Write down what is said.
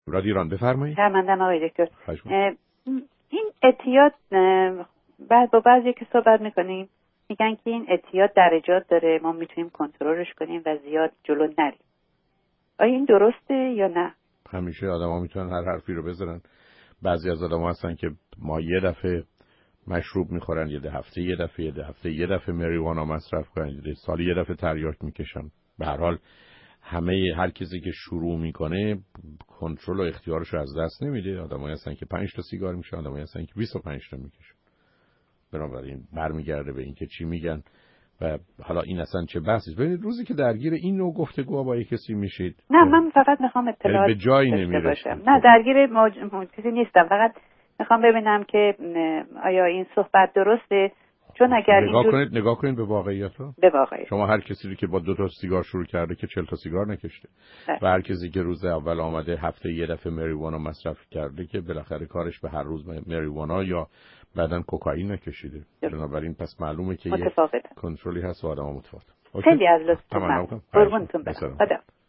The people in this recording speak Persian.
رادیو ایران بفرمایید. شرمندم آقای دکتر. این اعتیاد با بعضی که صحبت میکنیم میگن که این اعتیاد درجات داره، ما میتونیم کنترلش کنیم و زیاد جلو نریم. آیا این درسته یا نه؟ همیشه آدما میتونن هر حرفی رو بزنن. بعضی از آدما هستن که ما یه دفعه مشروب میخورن، یه دفعه مریوانا مصرف کنن، سالی یه دفعه تریاک میکشن. به هر حال هر کسی که شروع میکنه کنترل و اختیارش رو از دست نمیده. آدمایی هستن که 5 تا سیگار میکشن، آدمایی هستن که 25 تا میکشن. بنابراین برمیگرده به این که چی میگن و حالا این اصلا چه بحثی. ببینید روزی که درگیر این نوع گفتگو با کسی میشید، نه من فقط میخوام اطلاعات به جایی نمیرسم. نه درگیر چیزی نیستم، فقط میخوام ببینم که آیا این صحبت درسته. چون اگر نگاه کنید به واقعیت رو. به واقعیت. شما هر کسی رو که با 2 تا سیگار شروع کرده که 40 تا سیگار نکشته و هر کسی که روز اول آمده هفته یه دفعه مریوانا مصرف کرده که بالاخره کارش به هر روز مریوانا یا بعدن کوکائین نکشیده. بنابراین پس معلومه که یه کنترلی هست و آدم‌ها متفاوتن. خیلی از لطف. قربونتون برم. خدا